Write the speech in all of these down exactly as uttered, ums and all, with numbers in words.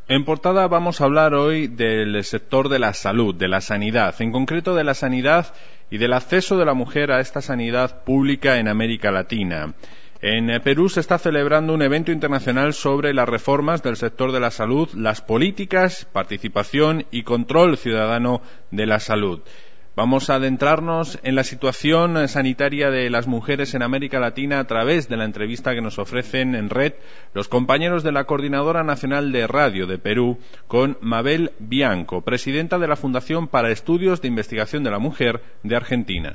En portada vamos a hablar hoy del sector de la salud, de la sanidad, en concreto de la sanidad y del acceso de la mujer a esta sanidad pública en América Latina. En Perú se está celebrando un evento internacional sobre las reformas del sector de la salud, las políticas, participación y control ciudadano de la salud. Vamos a adentrarnos en la situación sanitaria de las mujeres en América Latina a través de la entrevista que nos ofrecen en red los compañeros de la Coordinadora Nacional de Radio de Perú con Mabel Bianco, presidenta de la Fundación para Estudios de Investigación de la Mujer de Argentina.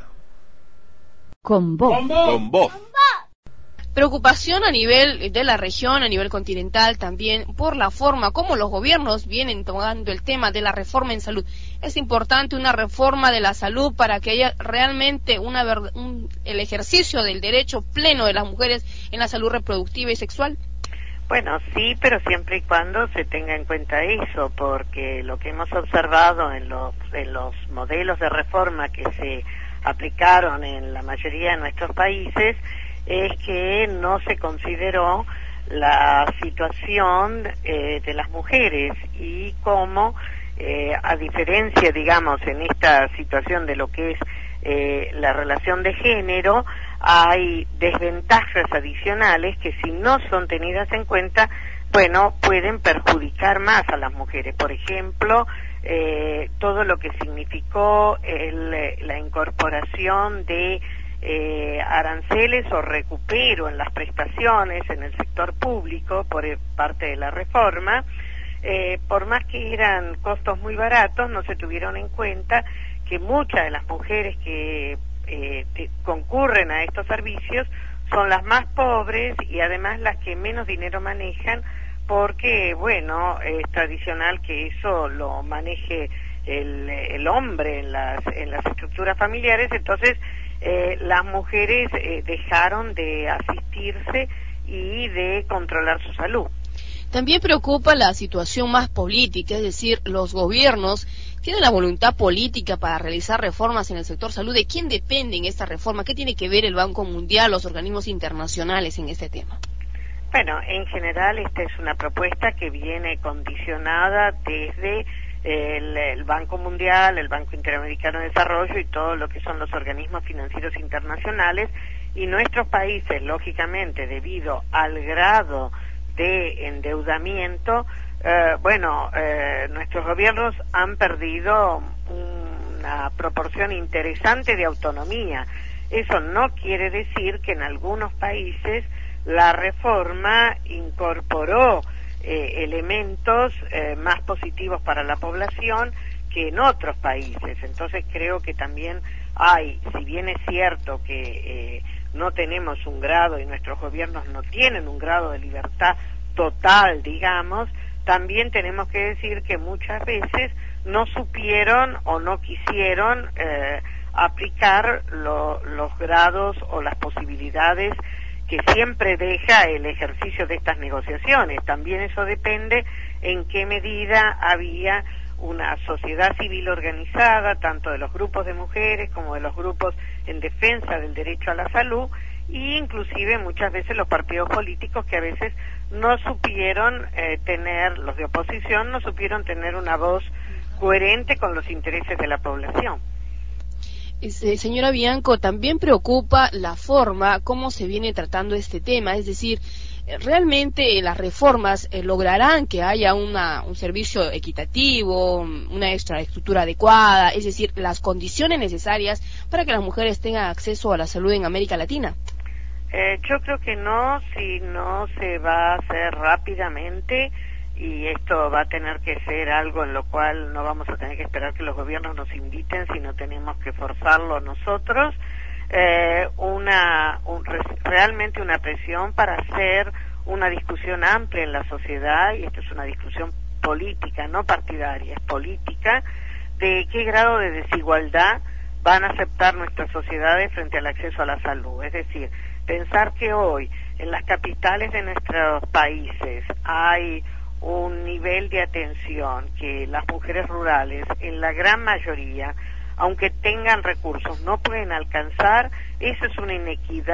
Con voz. Con voz. Con voz. Preocupación a nivel de la región, a nivel continental también, por la forma como los gobiernos vienen tomando el tema de la reforma en salud. Es importante una reforma de la salud para que haya realmente una un, el ejercicio del derecho pleno de las mujeres en la salud reproductiva y sexual. Bueno, sí, pero siempre y cuando se tenga en cuenta eso, porque lo que hemos observado en los, en los modelos de reforma que se aplicaron en la mayoría de nuestros países es que no se consideró la situación eh, de las mujeres y cómo, eh, a diferencia, digamos, en esta situación de lo que es eh, la relación de género, hay desventajas adicionales que si no son tenidas en cuenta, bueno, pueden perjudicar más a las mujeres. Por ejemplo, eh, todo lo que significó el, la incorporación de Eh, aranceles o recupero en las prestaciones en el sector público por parte de la reforma, eh, por más que eran costos muy baratos, no se tuvieron en cuenta que muchas de las mujeres que eh, te, concurren a estos servicios son las más pobres y además las que menos dinero manejan, porque, bueno, es tradicional que eso lo maneje el, el hombre en las, en las estructuras familiares, entonces Eh, las mujeres eh, dejaron de asistirse y de controlar su salud. También preocupa la situación más política, es decir, los gobiernos tienen la voluntad política para realizar reformas en el sector salud. ¿De quién dependen esta reforma? ¿Qué tiene que ver el Banco Mundial, los organismos internacionales en este tema? Bueno, en general esta es una propuesta que viene condicionada desde El, el Banco Mundial, el Banco Interamericano de Desarrollo y todo lo que son los organismos financieros internacionales, y nuestros países, lógicamente, debido al grado de endeudamiento, eh, bueno, eh, nuestros gobiernos han perdido una proporción interesante de autonomía. Eso no quiere decir que en algunos países la reforma incorporó Eh, elementos eh, más positivos para la población que en otros países. Entonces creo que también hay, si bien es cierto que eh, no tenemos un grado y nuestros gobiernos no tienen un grado de libertad total, digamos, también tenemos que decir que muchas veces no supieron o no quisieron eh, aplicar lo, los grados o las posibilidades que siempre deja el ejercicio de estas negociaciones. También eso depende en qué medida había una sociedad civil organizada, tanto de los grupos de mujeres como de los grupos en defensa del derecho a la salud, e inclusive muchas veces los partidos políticos que a veces no supieron eh, tener, los de oposición, no supieron tener una voz coherente con los intereses de la población. Eh, señora Bianco, también preocupa la forma como se viene tratando este tema, es decir, ¿realmente las reformas eh, lograrán que haya una, un servicio equitativo, una infraestructura adecuada, es decir, las condiciones necesarias para que las mujeres tengan acceso a la salud en América Latina? Eh, yo creo que no, si no se va a hacer rápidamente, y esto va a tener que ser algo en lo cual no vamos a tener que esperar que los gobiernos nos inviten, sino tenemos que forzarlo nosotros, eh, una un, realmente una presión para hacer una discusión amplia en la sociedad, y esto es una discusión política, no partidaria, es política, de qué grado de desigualdad van a aceptar nuestras sociedades frente al acceso a la salud. Es decir, pensar que hoy en las capitales de nuestros países hay un nivel de atención que las mujeres rurales, en la gran mayoría, aunque tengan recursos, no pueden alcanzar, eso es una inequidad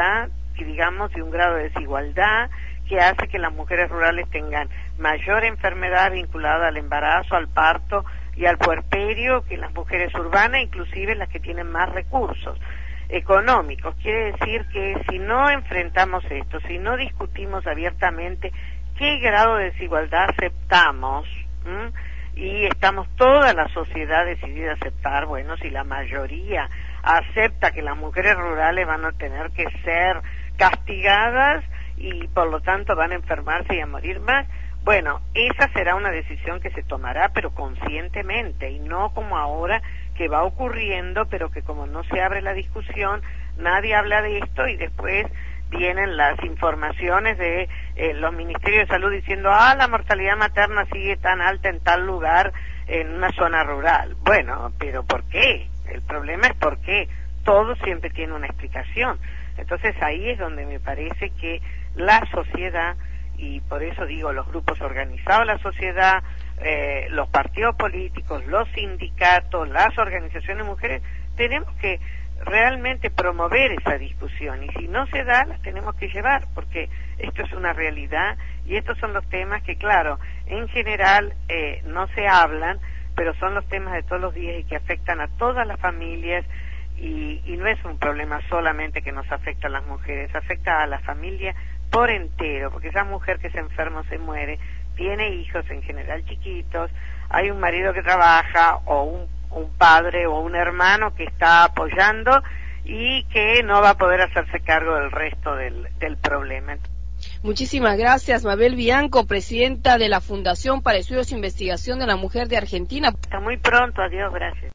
digamos, de un grado de desigualdad que hace que las mujeres rurales tengan mayor enfermedad vinculada al embarazo, al parto y al puerperio que las mujeres urbanas, inclusive las que tienen más recursos económicos. Quiere decir que si no enfrentamos esto, si no discutimos abiertamente qué grado de desigualdad aceptamos, ¿m? y estamos toda la sociedad decidida a aceptar, bueno, si la mayoría acepta que las mujeres rurales van a tener que ser castigadas y por lo tanto van a enfermarse y a morir más, bueno, esa será una decisión que se tomará, pero conscientemente, y no como ahora que va ocurriendo, pero que como no se abre la discusión, nadie habla de esto y después vienen las informaciones de eh, los ministerios de salud diciendo, ah, la mortalidad materna sigue tan alta en tal lugar, en una zona rural. Bueno, pero ¿por qué? El problema es por qué. Todo siempre tiene una explicación. Entonces ahí es donde me parece que la sociedad, y por eso digo los grupos organizados de la sociedad, eh, los partidos políticos, los sindicatos, las organizaciones de mujeres, tenemos que realmente promover esa discusión, y si no se da, las tenemos que llevar, porque esto es una realidad y estos son los temas que, claro, en general eh, no se hablan, pero son los temas de todos los días y que afectan a todas las familias, y, y no es un problema solamente que nos afecta a las mujeres, afecta a la familia por entero, porque esa mujer que se enferma o se muere, tiene hijos en general chiquitos, hay un marido que trabaja o un un padre o un hermano que está apoyando y que no va a poder hacerse cargo del resto del, del problema. Muchísimas gracias, Mabel Bianco, presidenta de la Fundación para Estudios e Investigación de la Mujer de Argentina. Hasta muy pronto, adiós, gracias.